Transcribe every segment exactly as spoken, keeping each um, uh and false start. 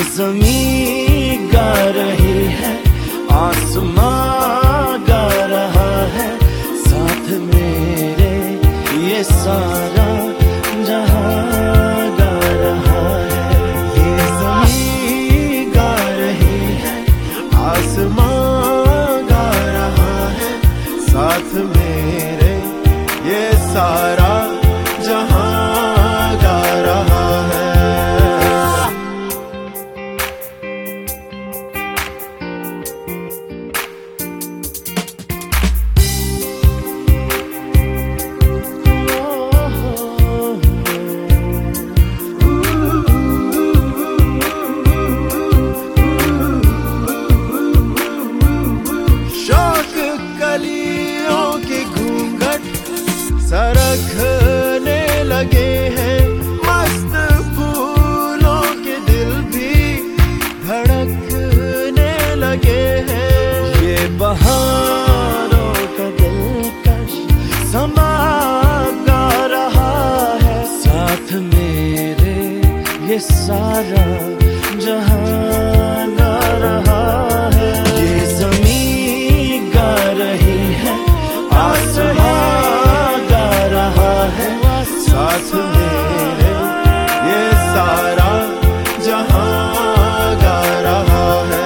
ज़मीं गा रही है, आसमां गा रहा है, साथ मेरे ये सारा जहां गा रहा है। ये ज़मीं गा रही है, आसमां गा रहा है, साथ मेरे ये सारा जहां गा रहा है। कलियों के घूंघट सरकने लगे हैं, मस्त फूलों के दिल भी धड़कने लगे हैं। ये बहारों का दिलकश समा गा रहा है, साथ मेरे ये सारा जहां गा रहा है। ये ज़मीं गा रही है, आसमां गा रहा है, साथ मेरे ये सारा जहां गा रहा है।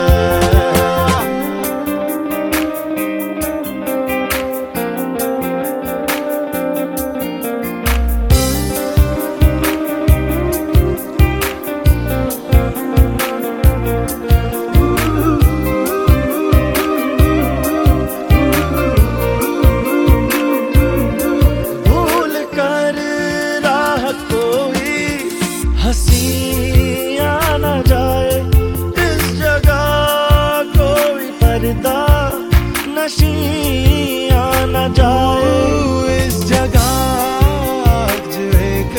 हंसी आ न जाए इस जगह, कोई पर्दा नशी आ न जाए इस जगह। जो एक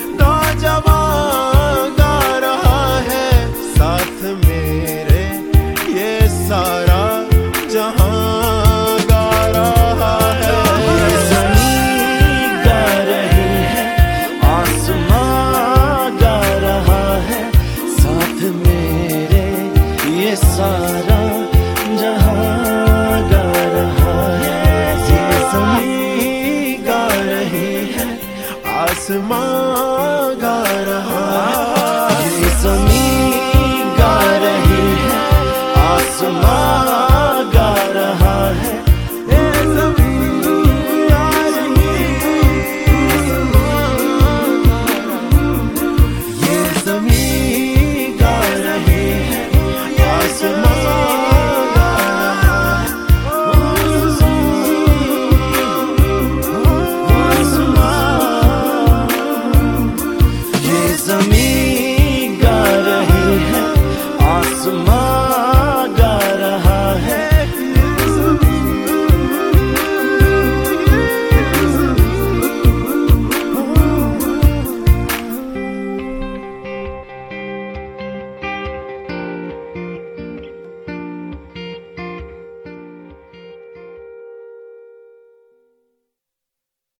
नौजवान गा रहा है, साथ मेरे ये सारा जहां गा रहा है। ये ज़मीं गा रही है, आसमां गा रहा है, साथ मेरे ये सारा जहां गा रहा है। ये ज़मीं गा रही है, आसमां